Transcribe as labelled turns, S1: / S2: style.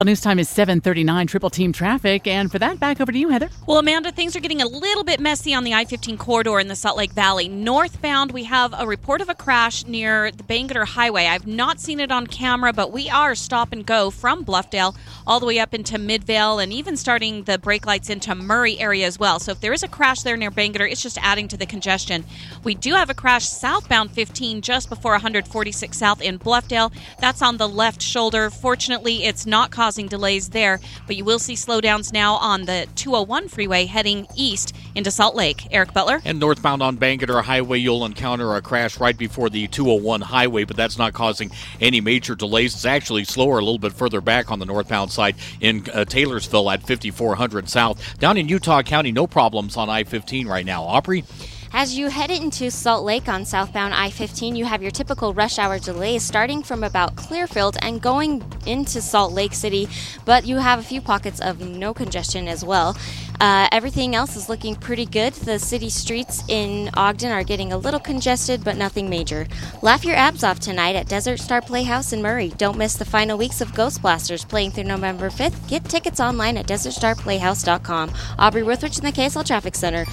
S1: News time is 7:39, Triple Team Traffic. And for that, back over to you, Heather.
S2: Well, Amanda, things are getting a little bit messy on the I-15 corridor in the Salt Lake Valley. Northbound, we have a report of a crash near the Bangerter Highway. I've not seen it on camera, but we are stop and go from Bluffdale all the way up into Midvale and even starting the brake lights into Murray area as well. So if there is a crash there near Bangerter, it's just adding to the congestion. We do have a crash southbound 15 just before 146 South in Bluffdale. That's on the left shoulder. Fortunately, it's not causing delays there, but you will see slowdowns now on the 201 freeway heading east into Salt Lake. Eric Butler.
S3: And northbound on Bangerter Highway, you'll encounter a crash right before the 201 highway, but that's not causing any major delays. It's actually slower a little bit further back on the northbound side in Taylorsville at 5400 South. Down in Utah County, no problems on I-15 right now. Aubrey?
S4: As you head into Salt Lake on southbound I-15, you have your typical rush hour delays starting from about Clearfield and going into Salt Lake City, but you have a few pockets of no congestion as well. Everything else is looking pretty good. The city streets in Ogden are getting a little congested, but nothing major. Laugh your abs off tonight at Desert Star Playhouse in Murray. Don't miss the final weeks of Ghost Blasters playing through November 5th. Get tickets online at desertstarplayhouse.com. Aubrey Worthwich in the KSL Traffic Center.